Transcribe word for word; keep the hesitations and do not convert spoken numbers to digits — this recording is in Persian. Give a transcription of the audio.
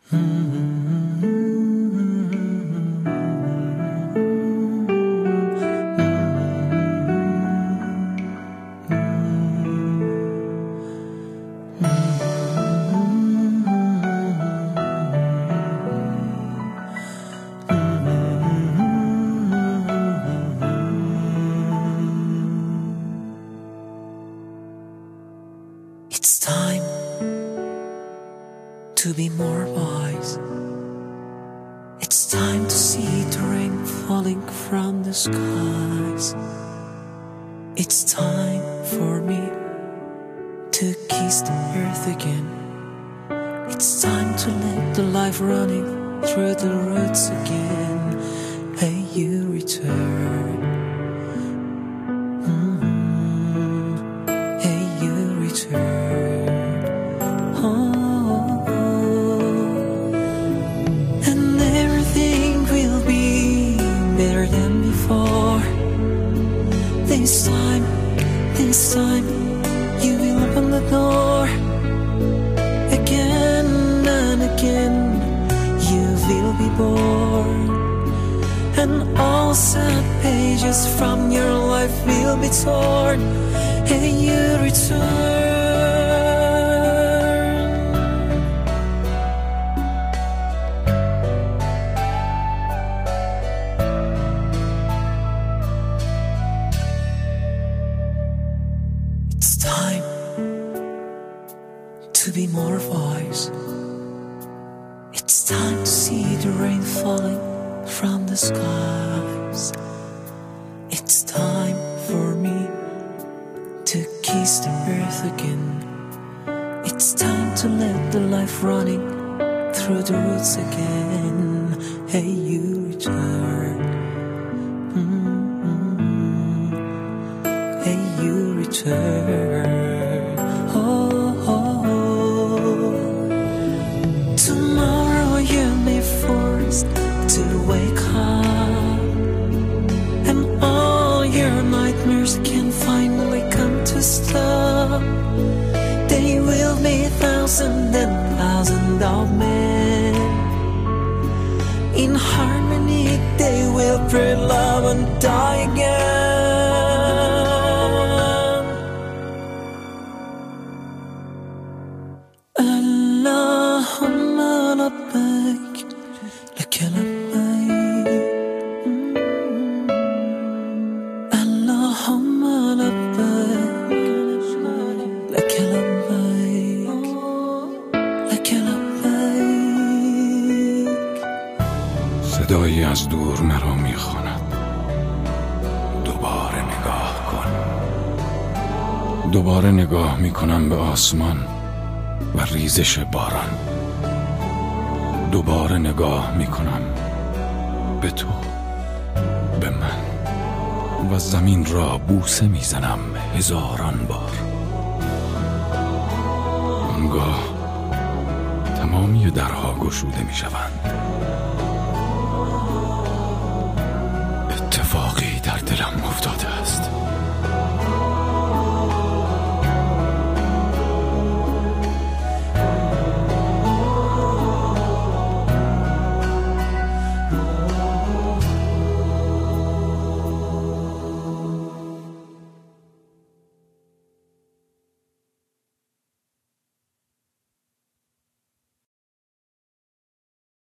It's time to be more wise. It's time to see the rain falling from the skies. It's time for me to kiss the earth again. It's time to let the life running through the roots again. Hey, you return. Mm-hmm. Hey, you return. Oh, and everything will be better than before. This time, this time, you will open the door. Again and again, you will be born. And all sad pages from your life will be torn. And you return. It's time to be more wise. It's time to see the rain falling from the skies. It's time for me to kiss the earth again. It's time to let the life running through the roots again. Hey, you return. Mm-hmm. Hey, you return. Oh, oh, oh. Tomorrow you may force to wake up, and all your nightmares can finally come to stop. They will be thousands and thousands of men. In harmony they will pray love and die again. Allahumma labbaik laka labbaik. Allahumma labbaik laka labbaik laka labbaik. صدایی از دور مرا میخواند دوباره نگاه کن. دوباره نگاه میکنم به آسمان و ریزش باران. دوباره نگاه میکنم به تو، به من، و زمین را بوسه میزنم هزاران بار. آنگاه تمامی درها گشوده میشوند. اتفاقی در دلم افتاده است.